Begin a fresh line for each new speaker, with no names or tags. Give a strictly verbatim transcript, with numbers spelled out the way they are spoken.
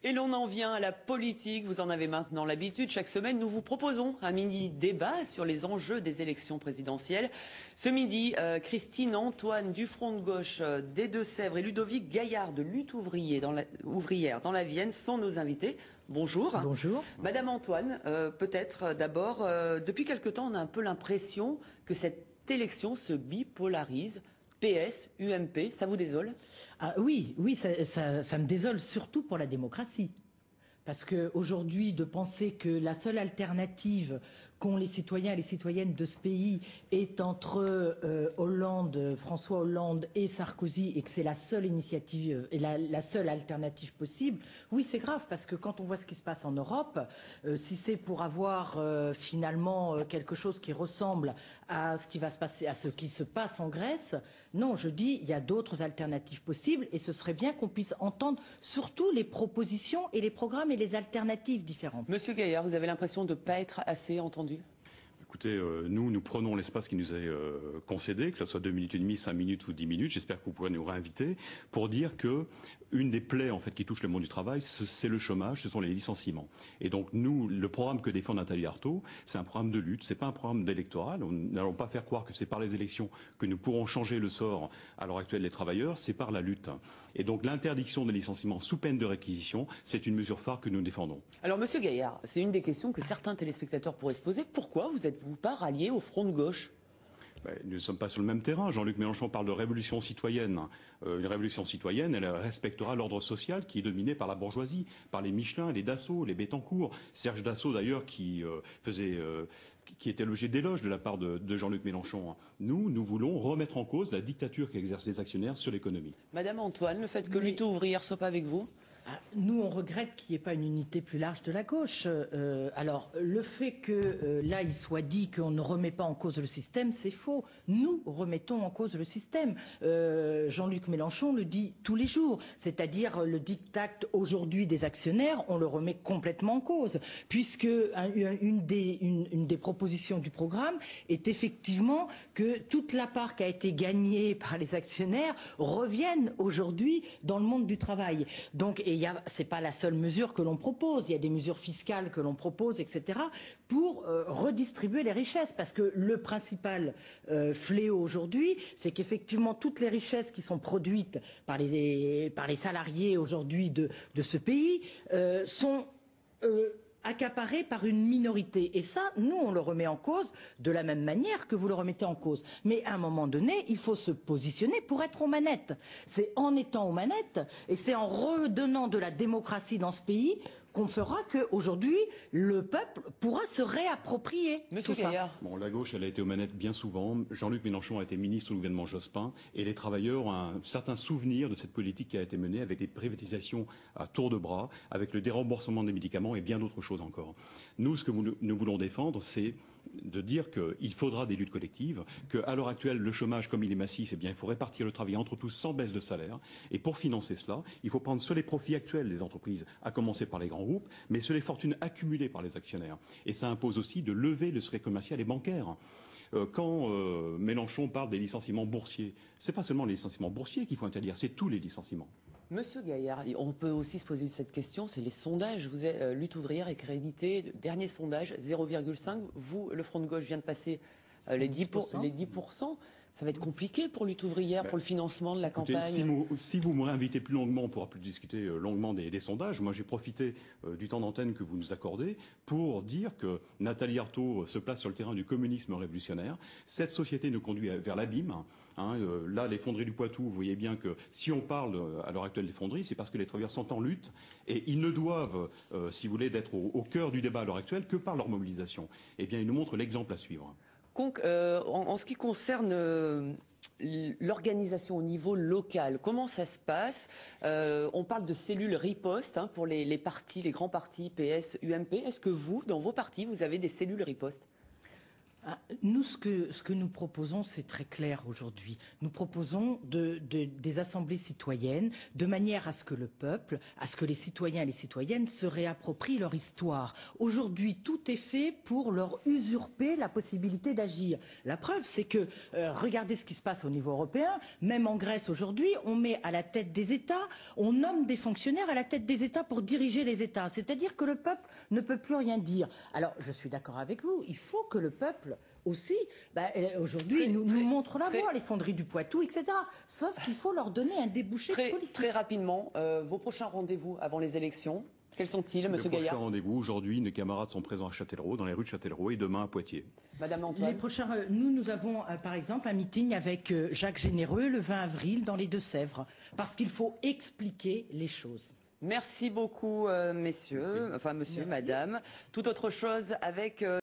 Et l'on en vient à la politique, vous en avez maintenant l'habitude. Chaque semaine, nous vous proposons un mini-débat sur les enjeux des élections présidentielles. Ce midi, euh, Christine Antoine du Front de Gauche euh, des Deux-Sèvres et Ludovic Gaillard de Lutte ouvrier dans la, ouvrière dans la Vienne sont nos invités. Bonjour.
Bonjour.
Madame Antoine, euh, peut-être d'abord, euh, depuis quelque temps, on a un peu l'impression que cette élection se bipolarise. P S, U M P, ça vous désole?
Ah, oui, oui, ça, ça, ça me désole surtout pour la démocratie. Parce qu'aujourd'hui, de penser que la seule alternative qu'ont les citoyens et les citoyennes de ce pays est entre euh, Hollande, François Hollande et Sarkozy, et que c'est la seule initiative et la, la seule alternative possible, oui, c'est grave, parce que quand on voit ce qui se passe en Europe, euh, si c'est pour avoir euh, finalement euh, quelque chose qui ressemble à ce qui va se passer, à ce qui se passe en Grèce, non, je dis, il y a d'autres alternatives possibles, et ce serait bien qu'on puisse entendre surtout les propositions et les programmes et les alternatives différentes.
Monsieur Gaillard, vous avez l'impression de ne pas être assez entendu?
Écoutez, euh, nous, nous prenons l'espace qui nous est euh, concédé, que ce soit deux minutes et demie, cinq minutes ou dix minutes. J'espère que vous pourrez nous réinviter pour dire que une des plaies en fait qui touche le monde du travail, c'est le chômage, ce sont les licenciements. Et donc nous, le programme que défend Nathalie Arthaud, c'est un programme de lutte, c'est pas un programme d'électoral. Nous n'allons pas faire croire que c'est par les élections que nous pourrons changer le sort à l'heure actuelle des travailleurs, c'est par la lutte. Et donc l'interdiction des licenciements sous peine de réquisition, c'est une mesure phare que nous défendons.
Alors Monsieur Gaillard, c'est une des questions que certains téléspectateurs pourraient se poser. Pourquoi vous êtes-vous pas rallié au Front de Gauche?
Ben, nous ne sommes pas sur le même terrain. Jean-Luc Mélenchon parle de révolution citoyenne. Euh, une révolution citoyenne, elle respectera l'ordre social qui est dominé par la bourgeoisie, par les Michelin, les Dassault, les Bettencourt. Serge Dassault d'ailleurs qui euh, faisait, euh, qui était logé d'éloges de la part de, de Jean-Luc Mélenchon. Nous, nous voulons remettre en cause la dictature qu'exercent les actionnaires sur l'économie.
Madame Antoine, le fait que
Mais...
Lutte ouvrière soit pas avec vous?
Ah, nous, on regrette qu'il n'y ait pas une unité plus large de la gauche. Euh, alors, le fait que euh, là, il soit dit qu'on ne remet pas en cause le système, c'est faux. Nous remettons en cause le système. Euh, Jean-Luc Mélenchon le dit tous les jours. C'est-à-dire le diktat aujourd'hui des actionnaires, on le remet complètement en cause. Puisque un, une, des, une, une des propositions du programme est effectivement que toute la part qui a été gagnée par les actionnaires revienne aujourd'hui dans le monde du travail. Donc, et ce n'est pas la seule mesure que l'on propose, il y a des mesures fiscales que l'on propose, et cetera, pour euh, redistribuer les richesses. Parce que le principal euh, fléau aujourd'hui, c'est qu'effectivement, toutes les richesses qui sont produites par les, par les salariés aujourd'hui de, de ce pays euh, sont... Euh, accaparé par une minorité. Et ça, nous, on le remet en cause de la même manière que vous le remettez en cause. Mais à un moment donné, il faut se positionner pour être aux manettes. C'est en étant aux manettes et c'est en redonnant de la démocratie dans ce pays qu'on fera qu'aujourd'hui, le peuple pourra se réapproprier
Monsieur
tout ça.
Gaillard.
Bon, la gauche, elle a été aux manettes bien souvent. Jean-Luc Mélenchon a été ministre au gouvernement Jospin. Et les travailleurs ont un certain souvenir de cette politique qui a été menée avec des privatisations à tour de bras, avec le déremboursement des médicaments et bien d'autres choses encore. Nous, ce que nous, nous voulons défendre, c'est de dire qu'il faudra des luttes collectives, qu'à l'heure actuelle, le chômage, comme il est massif, eh bien, il faut répartir le travail entre tous sans baisse de salaire. Et pour financer cela, il faut prendre sur les profits actuels des entreprises, à commencer par les grands groupes, mais sur les fortunes accumulées par les actionnaires. Et ça impose aussi de lever le secret commercial et bancaire. Euh, quand euh, Mélenchon parle des licenciements boursiers, c'est pas seulement les licenciements boursiers qu'il faut interdire, c'est tous les licenciements.
Monsieur Gaillard, on peut aussi se poser cette question, c'est les sondages. Vous êtes euh, Lutte ouvrière est crédité, dernier sondage, zéro virgule cinq. Vous, le Front de Gauche vient de passer euh, les, dix pour cent. Les dix pour cent. Ça va être compliqué pour Lutte ouvrière, pour le financement de la
Écoutez,
campagne.
Si vous, si vous me réinvitez plus longuement, on pourra plus discuter euh, longuement des, des sondages. Moi, j'ai profité euh, du temps d'antenne que vous nous accordez pour dire que Nathalie Arthaud se place sur le terrain du communisme révolutionnaire. Cette société nous conduit vers l'abîme. Hein, euh, là, les fonderies du Poitou, vous voyez bien que si on parle euh, à l'heure actuelle des fonderies, c'est parce que les travailleurs sont en lutte et ils ne doivent, euh, si vous voulez, d'être au, au cœur du débat à l'heure actuelle que par leur mobilisation. Eh bien, ils nous montrent l'exemple à suivre.
Donc, euh, en, en ce qui concerne euh, l'organisation au niveau local, comment ça se passe? euh, On parle de cellules riposte hein, pour les, les partis, les grands partis, P S, U M P. Est-ce que vous, dans vos partis, vous avez des cellules riposte?
Nous, ce que, ce que nous proposons, c'est très clair aujourd'hui. Nous proposons de, de, des assemblées citoyennes de manière à ce que le peuple, à ce que les citoyens et les citoyennes se réapproprient leur histoire. Aujourd'hui, tout est fait pour leur usurper la possibilité d'agir. La preuve, c'est que, euh, regardez ce qui se passe au niveau européen. Même en Grèce aujourd'hui, on met à la tête des États, on nomme des fonctionnaires à la tête des États pour diriger les États. C'est-à-dire que le peuple ne peut plus rien dire. Alors, je suis d'accord avec vous, il faut que le peuple aussi, bah, aujourd'hui, nous, nous montre la voie, les fonderies du Poitou, et cetera. Sauf qu'il faut leur donner un débouché
très,
politique.
Très rapidement, euh, vos prochains rendez-vous avant les élections, quels sont-ils, Monsieur Gaillard?
Le prochain rendez-vous, aujourd'hui, nos camarades sont présents à Châtellerault, dans les rues de Châtellerault, et demain à Poitiers.
Madame Antoine.
Les prochains, nous, nous avons, euh, par exemple, un meeting avec euh, Jacques Généreux le vingt avril dans les Deux-Sèvres, parce qu'il faut expliquer les choses.
Merci beaucoup, euh, messieurs,
Merci.
enfin monsieur,
Merci.
madame. Toute autre chose avec... Euh